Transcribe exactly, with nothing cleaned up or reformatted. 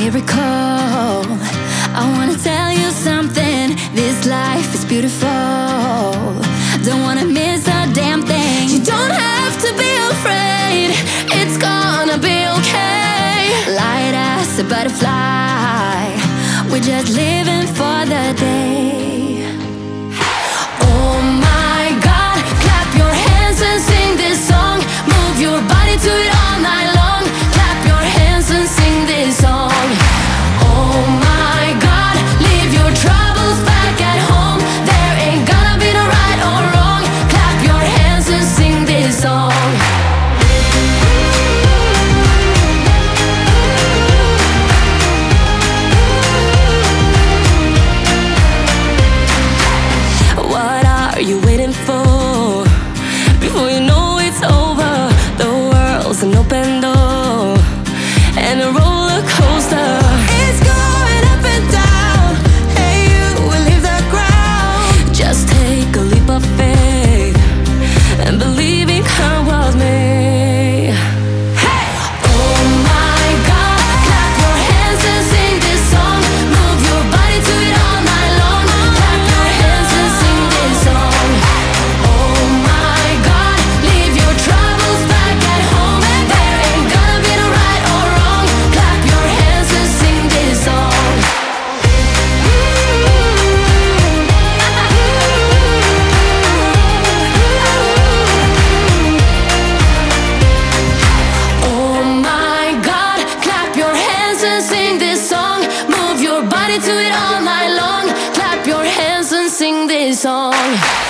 miracle. I wanna tell you something, this life is beautiful. Don't wanna miss a damn thing. You don't have to be afraid, it's gonna be okay. Light as a butterfly, we're just living for the day. Oh my God, clap your hands and sing this song. Move your body to it all night long. Clap your hands and sing this song. Oh my God, leave your troubles back at home. There ain't gonna be no right or wrong. Clap your hands and sing this song. What are you waiting for? Before you know it's over, the world's an open door and a roller coaster. It's going up and down, hey, you will leave the ground. Just take a leap of faith and believe it can was me. Hey! Oh my God, clap your hands and sing this song. Move your body to it all night long. Clap your hands and sing this song. Oh my God, leave your troubles back at home. There ain't gonna be no right or wrong. Clap your hands and sing this song. Oh my God, clap your hands and sing this song. Move your body to it all night long. Clap your hands and sing this song.